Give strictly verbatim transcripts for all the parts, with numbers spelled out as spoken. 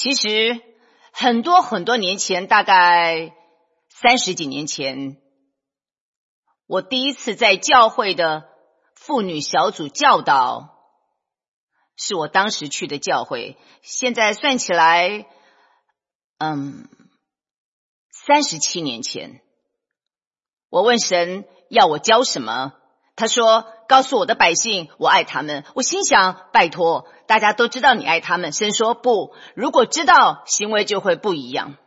其实很多很多年前，大概三十几年前，我第一次在教会的妇女小组教导，是我当时去的教会，现在算起来，嗯，三十七年前。我问神要我教什么，他说告诉我的百姓我爱他们。我心想拜托，大家都知道你爱他们。神说不，如果知道，行为就会不一样。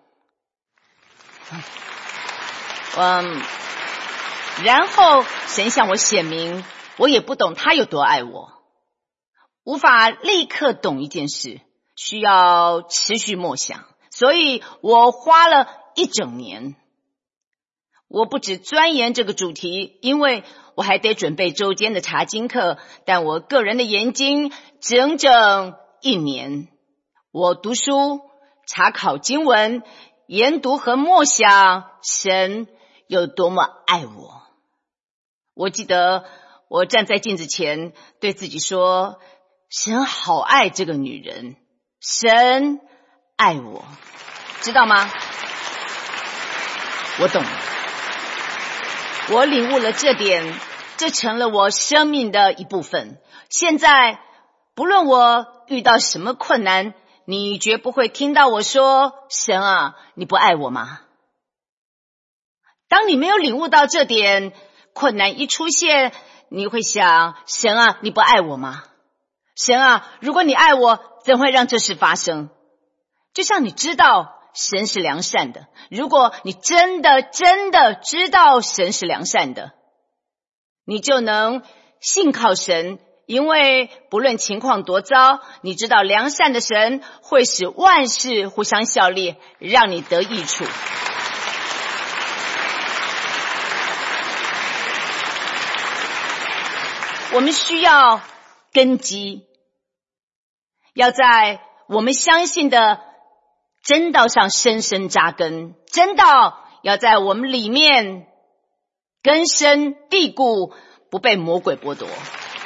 嗯，然后神向我显明，我也不懂他有多爱我，无法立刻懂一件事，需要持续默想，所以我花了一整年。我不只钻研这个主题，因为我还得准备周间的查经课，但我个人的研经整整一年。我读书、查考经文、研读和默想神有多么爱我。我记得我站在镜子前对自己说，神好爱这个女人，神爱我，知道吗？我懂了，我领悟了这点，这成了我生命的一部分。现在不论我遇到什么困难，你绝不会听到我说，神啊，你不爱我吗？当你没有领悟到这点，困难一出现，你会想，神啊，你不爱我吗？神啊，如果你爱我，怎会让这事发生？就像你知道神是良善的，如果你真的真的知道神是良善的，你就能信靠神，因为不论情况多糟，你知道良善的神会使万事互相效力，让你得益处。我们需要根基，要在我们相信的真道上深深扎根，真道要在我们里面根深蒂固，不被魔鬼剥夺。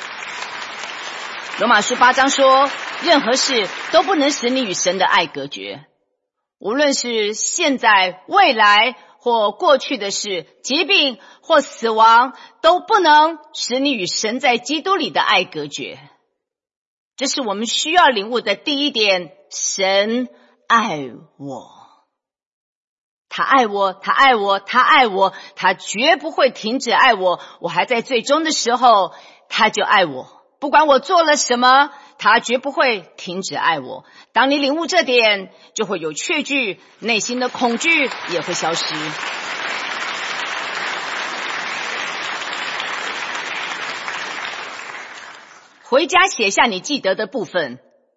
罗马书八章说，任何事都不能使你与神的爱隔绝，无论是现在、未来或过去的事，疾病或死亡，都不能使你与神在基督里的爱隔绝。这是我们需要领悟的第一点，神爱我，他爱我，他爱我，他爱我，他绝不会停止爱我。我还在最终的时候，他就爱我，不管我做了什么，他绝不会停止爱我。当你领悟这点，就会有确据，内心的恐惧也会消失。回家写下你记得的部分，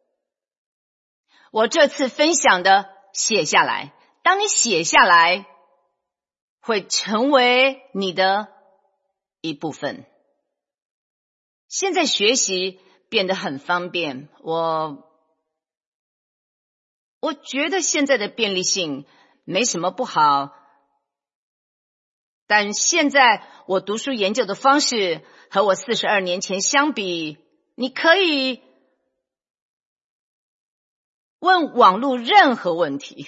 我这次分享的写下来，当你写下来，会成为你的一部分。现在学习变得很方便，我我觉得现在的便利性没什么不好，但现在我读书研究的方式和我四十二年前相比，你可以问网络任何问题，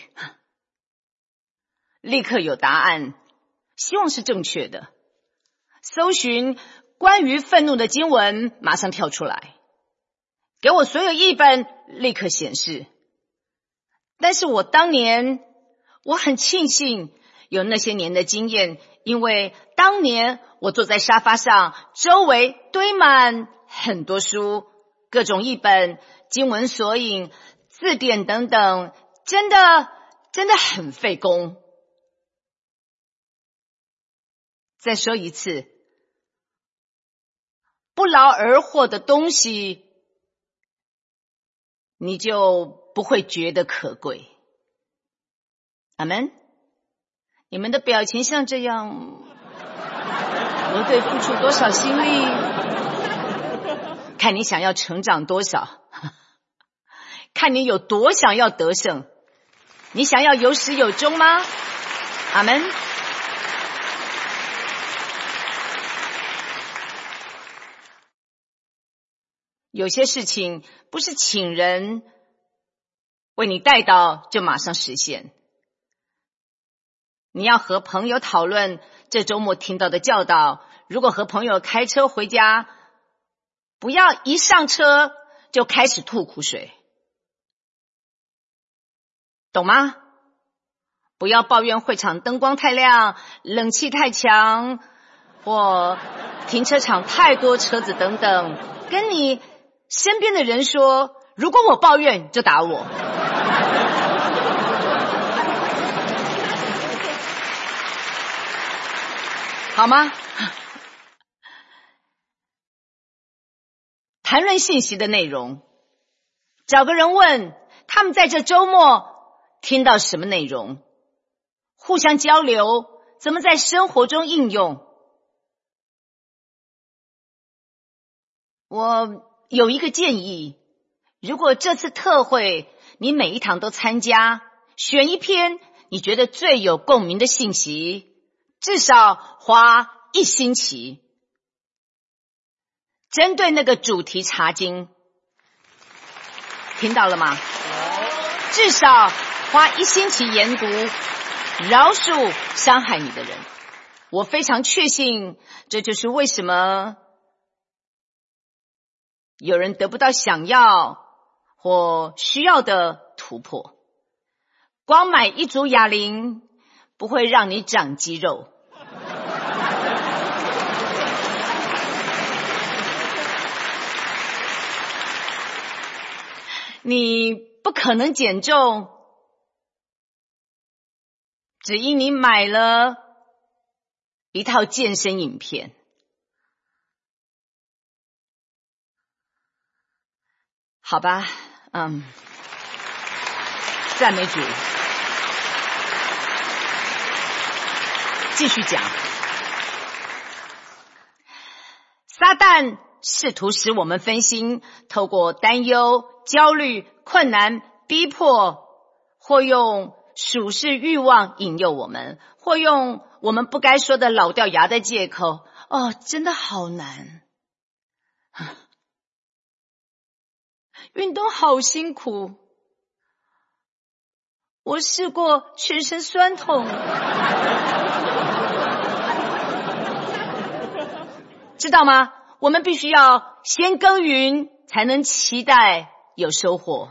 立刻有答案，希望是正确的。搜寻关于愤怒的经文，马上跳出来，给我所有译本，立刻显示。但是我当年，我很庆幸有那些年的经验，因为当年我坐在沙发上，周围堆满很多书，各种译本、经文索引、字典等等，真的真的很费工。再说一次，不劳而获的东西，你就不会觉得可贵。阿们。你们的表情像这样，我得付出多少心力，看你想要成长多少，看你有多想要得胜。你想要有始有终吗？阿们。有些事情不是请人为你带到就马上实现。你要和朋友讨论这周末听到的教导，如果和朋友开车回家，不要一上车就开始吐苦水，懂吗？不要抱怨会场灯光太亮，冷气太强，或停车场太多车子等等。跟你身边的人说，如果我抱怨就打我。好吗？谈论信息的内容，找个人问他们在这周末听到什么内容，互相交流，怎么在生活中应用。我有一个建议，如果这次特会你每一堂都参加，选一篇你觉得最有共鸣的信息，至少花一星期，针对那个主题查经，听到了吗？至少花一星期研读，饶恕伤害你的人。我非常确信，这就是为什么有人得不到想要或需要的突破。光买一组哑铃不会让你长肌肉。你不可能减重，只因你买了一套健身影片。好吧，嗯，赞美主，继续讲。撒旦试图使我们分心，透过担忧、焦虑、困难、逼迫，或用属世欲望引诱我们，或用我们不该说的老掉牙的借口。哦，真的好难。运动好辛苦，我试过全身酸痛。知道吗？我们必须要先耕耘，才能期待有收获。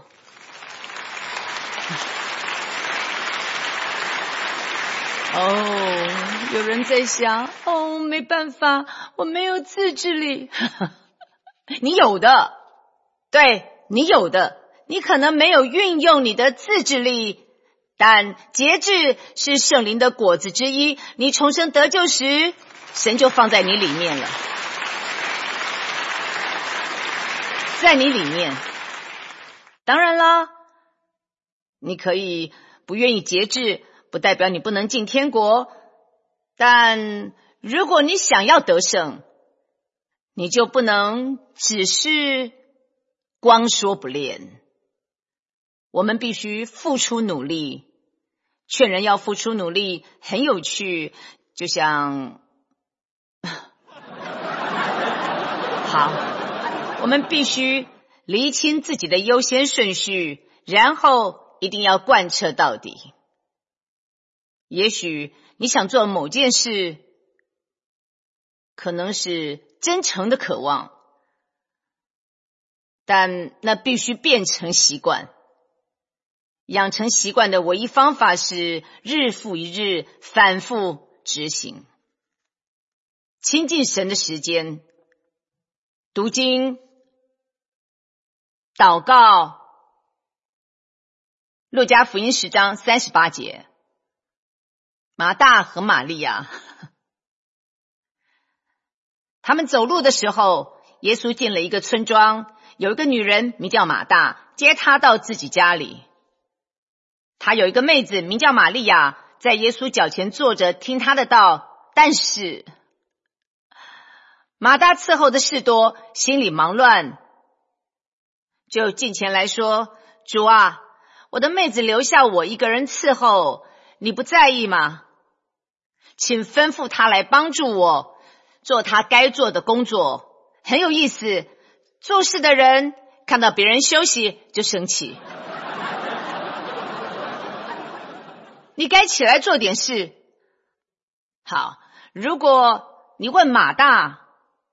哦，有人在想，哦，没办法，我没有自制力。你有的，对，你有的，你可能没有运用你的自制力，但节制是圣灵的果子之一。你重生得救时，神就放在你里面了，在你里面。当然啦，你可以不愿意节制，不代表你不能进天国，但如果你想要得胜，你就不能只是光说不练。我们必须付出努力，劝人要付出努力很有趣，就像好，我们必须厘清自己的优先顺序，然后一定要贯彻到底。也许你想做某件事，可能是真诚的渴望，但那必须变成习惯。养成习惯的唯一方法是日复一日反复执行。亲近神的时间，读经、祷告。路加福音十章三十八节，马大和玛利亚，他们走路的时候，耶稣进了一个村庄，有一个女人名叫马大，接他到自己家里。他有一个妹子名叫玛利亚，在耶稣脚前坐着听他的道，但是马大伺候的事多，心里忙乱，就近前来说，主啊，我的妹子留下我一个人伺候，你不在意吗？请吩咐她来帮助我，做她该做的工作。很有意思，做事的人看到别人休息就生气。 你该起来做点事。好，如果你问马大，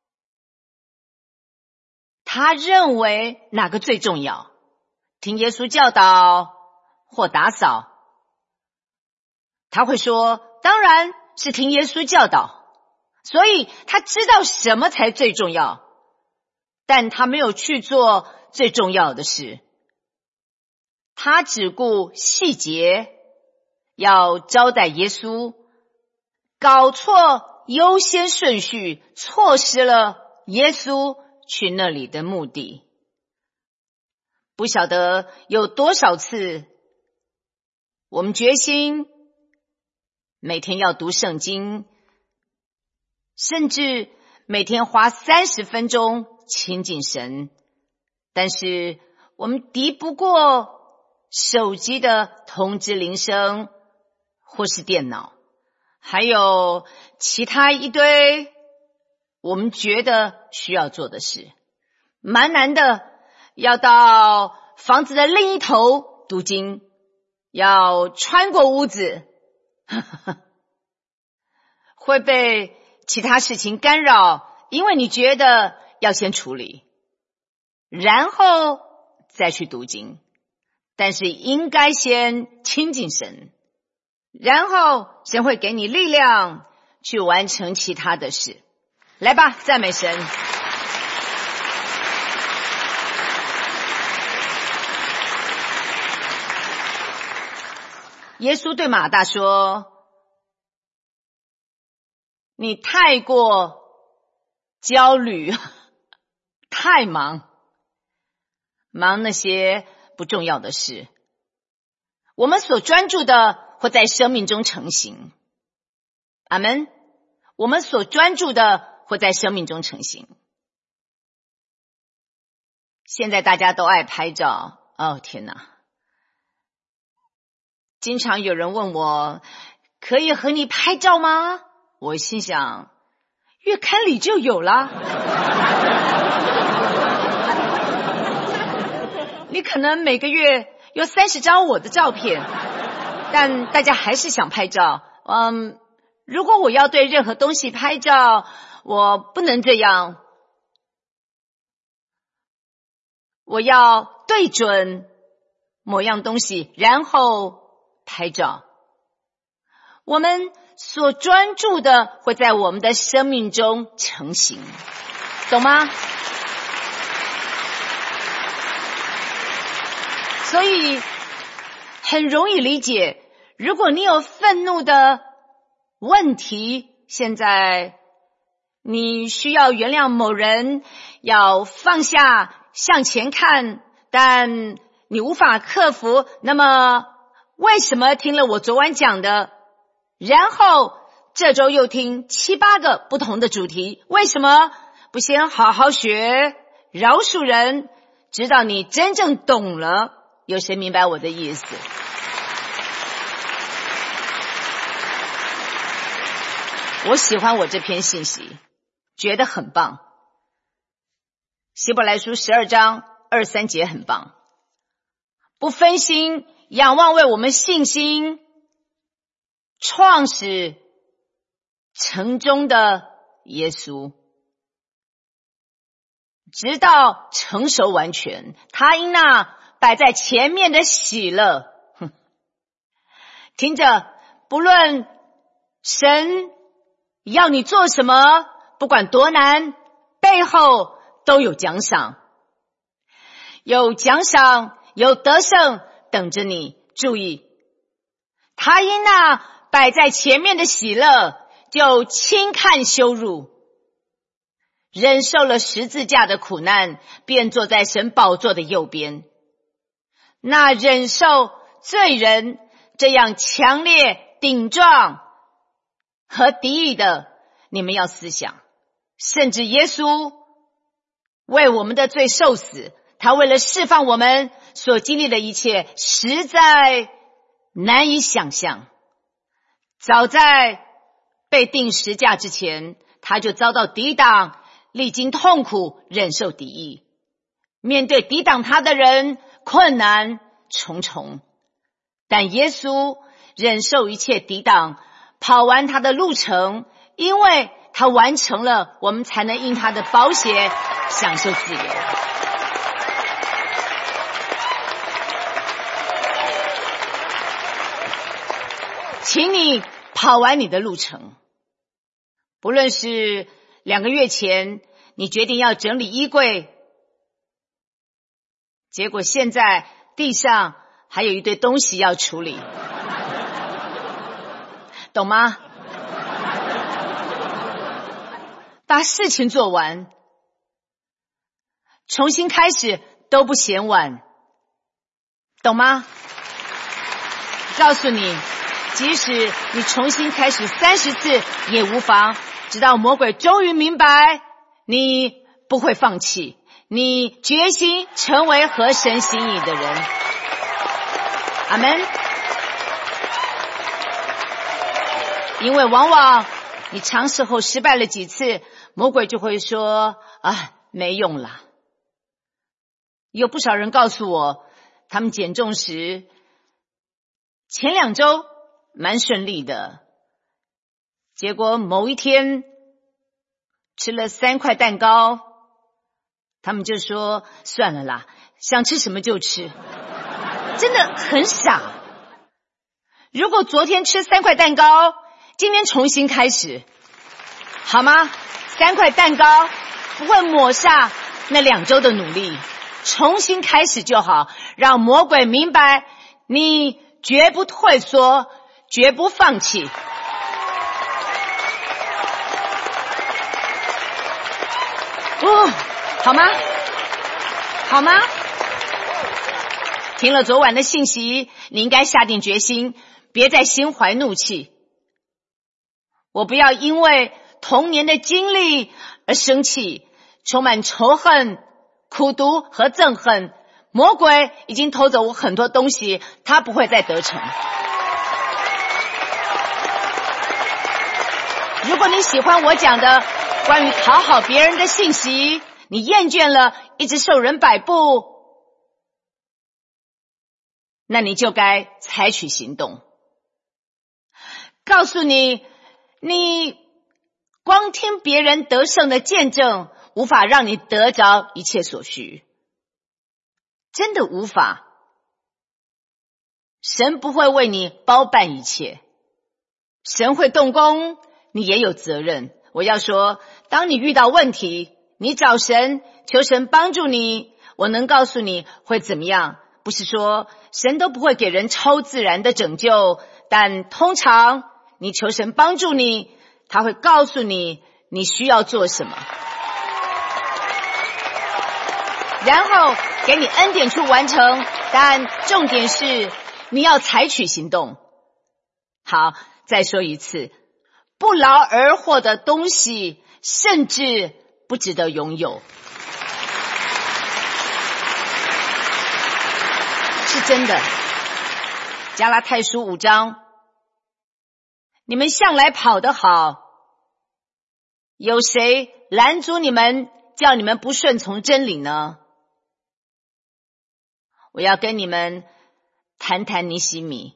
他认为哪个最重要？听耶稣教导或打扫？他会说，当然是听耶稣教导，所以他知道什么才最重要，但他没有去做最重要的事。他只顾细节，要招待耶稣，搞错优先顺序，错失了耶稣去那里的目的。不晓得有多少次，我们决心每天要读圣经，甚至每天花三十分钟亲近神，但是我们敌不过手机的通知铃声，或是电脑，还有其他一堆我们觉得需要做的事。蛮难的，要到房子的另一头读经，要穿过屋子，呵呵，会被其他事情干扰，因为你觉得要先处理，然后再去读经。但是应该先亲近神，然后神会给你力量去完成其他的事。来吧，赞美神。耶稣对马大说，你太过焦虑，太忙，忙那些不重要的事。我们所专注的会在生命中成型。阿们。我们所专注的会在生命中成型。现在大家都爱拍照，哦天哪！经常有人问我，可以和你拍照吗？我心想，月刊里就有啦。你可能每个月有三十张我的照片，但大家还是想拍照。嗯，如果我要对任何东西拍照，我不能这样。我要对准某样东西，然后拍照。我们所专注的会在我们的生命中成型，懂吗？所以很容易理解，如果你有愤怒的问题，现在你需要原谅某人，要放下，向前看，但你无法克服，那么为什么听了我昨晚讲的，然后这周又听七八个不同的主题，为什么不先好好学饶恕人，直到你真正懂了？有谁明白我的意思？我喜欢我这篇信息，觉得很棒。希伯来书十二章二三节很棒，不分心，仰望为我们信心创始成终的耶稣，直到成熟完全，他因那摆在前面的喜乐，哼，听着，不论神要你做什么，不管多难，背后都有奖赏，有奖赏，有得胜等着你。注意，他因那摆在前面的喜乐，就轻看羞辱，忍受了十字架的苦难，便坐在神宝座的右边。那忍受罪人这样强烈、顶撞和敌意的，你们要思想，甚至耶稣为我们的罪受死，他为了释放我们所经历的一切，实在难以想象。早在被钉十架之前，他就遭到抵挡，历经痛苦，忍受敌意，面对抵挡他的人，困难重重。但耶稣忍受一切抵挡，跑完他的路程，因为他完成了，我们才能因他的宝血享受自由。请你跑完你的路程，不论是两个月前你决定要整理衣柜，结果现在地上还有一堆东西要处理，懂吗？把事情做完，重新开始都不嫌晚，懂吗？告诉你，即使你重新开始三十次也无妨，直到魔鬼终于明白你不会放弃，你决心成为合神心意的人。阿们。因为往往你尝试后失败了几次，魔鬼就会说啊，没用啦。有不少人告诉我，他们减重时前两周蛮顺利的，结果某一天吃了三块蛋糕，他们就说算了啦，想吃什么就吃，真的很傻。如果昨天吃三块蛋糕，今天重新开始，好吗？三块蛋糕不会抹煞那两周的努力，重新开始就好，让魔鬼明白你绝不退缩，绝不放弃。哦，好吗？好吗？听了昨晚的信息，你应该下定决心，别再心怀怒气。我不要因为童年的经历而生气，充满仇恨、苦毒和憎恨。魔鬼已经偷走我很多东西，他不会再得逞。如果你喜欢我讲的关于讨好别人的信息，你厌倦了一直受人摆布，那你就该采取行动。告诉你，你光听别人得胜的见证，无法让你得着一切所需，真的无法。神不会为你包办一切，神会动工，你也有责任。我要说，当你遇到问题，你找神，求神帮助你，我能告诉你会怎么样。不是说神都不会给人超自然的拯救，但通常你求神帮助你，他会告诉你你需要做什么，然后给你恩典去完成，但重点是你要采取行动。好，再说一次，不劳而获的东西甚至不值得拥有，是真的。加拉太书五章，你们向来跑得好，有谁拦阻你们，叫你们不顺从真理呢？我要跟你们谈谈尼希米，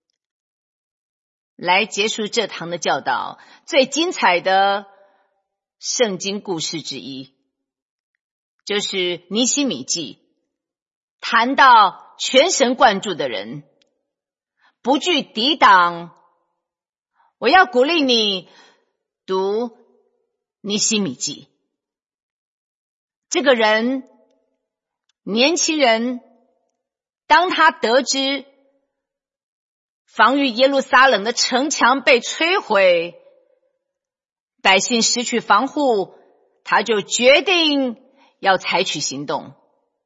来结束这堂的教导，最精彩的圣经故事之一，就是尼希米记。谈到全神贯注的人，不惧抵挡，我要鼓励你读尼希米记。这个人，年轻人，当他得知防御耶路撒冷的城墙被摧毁，百姓失去防护，他就决定要采取行动。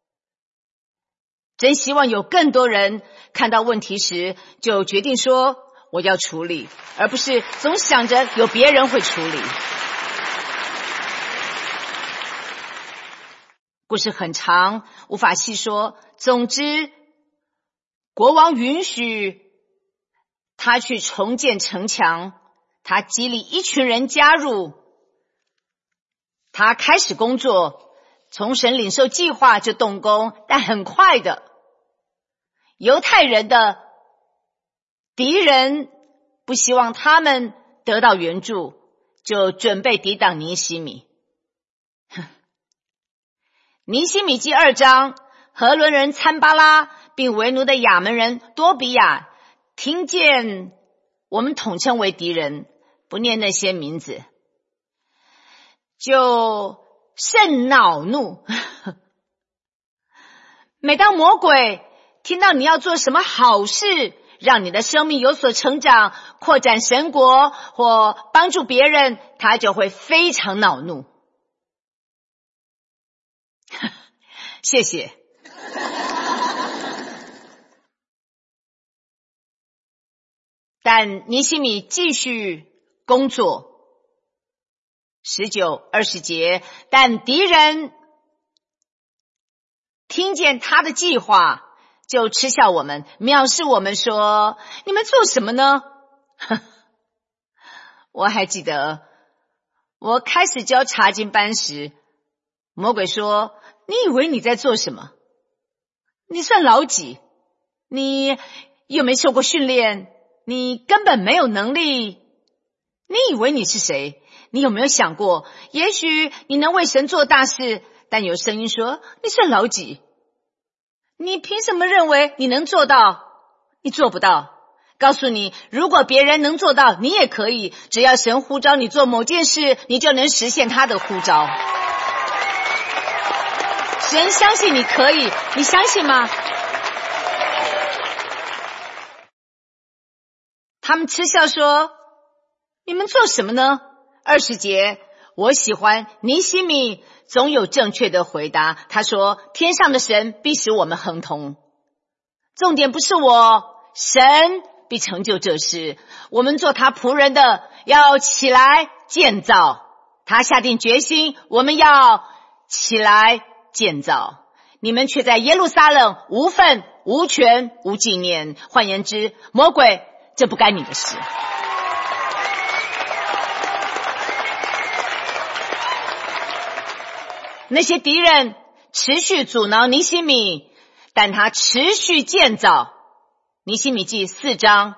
真希望有更多人看到问题时就决定说我要处理，而不是总想着有别人会处理。故事很长，无法细说。总之，国王允许他去重建城墙，他激励一群人加入，他开始工作，从神领受计划就动工，但很快的，犹太人的敌人不希望他们得到援助，就准备抵挡尼希米。尼希米记二章，何伦人参巴拉并为奴的亚门人多比亚听见我们统称为敌人，不念那些名字，就甚恼怒。每当魔鬼听到你要做什么好事，让你的生命有所成长，扩展神国或帮助别人，他就会非常恼怒。谢谢。但尼希米继续工作。十九、二十节，但敌人听见他的计划，就嗤笑我们，藐视我们，说：你们做什么呢？我还记得我开始教查经班时，魔鬼说：你以为你在做什么？你算老几？你又没受过训练，你根本没有能力。你以为你是谁？你有没有想过，也许你能为神做大事，但有声音说：你算老几？你凭什么认为你能做到？你做不到。告诉你，如果别人能做到，你也可以。只要神呼召你做某件事，你就能实现他的呼召。神相信你可以，你相信吗？他们嗤笑说：你们做什么呢？二十节，我喜欢尼希米总有正确的回答。他说：天上的神必使我们亨通。重点不是我，神必成就这事。我们做他仆人的要起来建造。他下定决心，我们要起来建造。你们却在耶路撒冷无份、无权、无纪念。换言之，魔鬼，这不该你的事。那些敌人持续阻挠尼希米，但他持续建造。尼希米记四章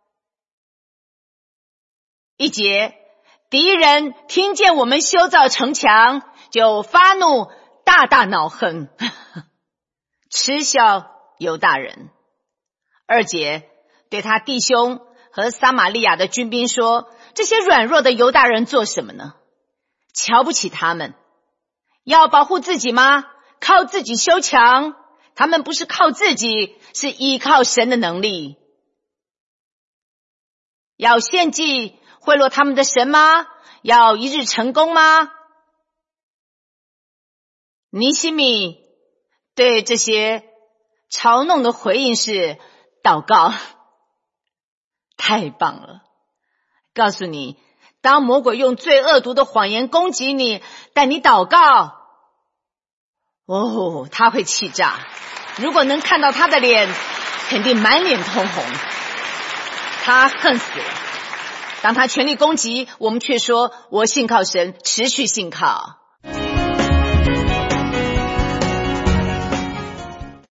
一节，敌人听见我们修造城墙，就发怒，大大恼恨，嗤笑犹大人。二节，对他弟兄和撒玛利亚的军兵说：这些软弱的犹大人做什么呢？瞧不起他们。要保护自己吗？靠自己修墙。他们不是靠自己，是依靠神的能力。要献祭贿赂他们的神吗？要一日成功吗？尼希米对这些嘲弄的回应是祷告。太棒了！告诉你，当魔鬼用最恶毒的谎言攻击你，但你祷告，哦，他会气炸。如果能看到他的脸，肯定满脸通红。他恨死了。当他全力攻击，我们却说：我信靠神，持续信靠。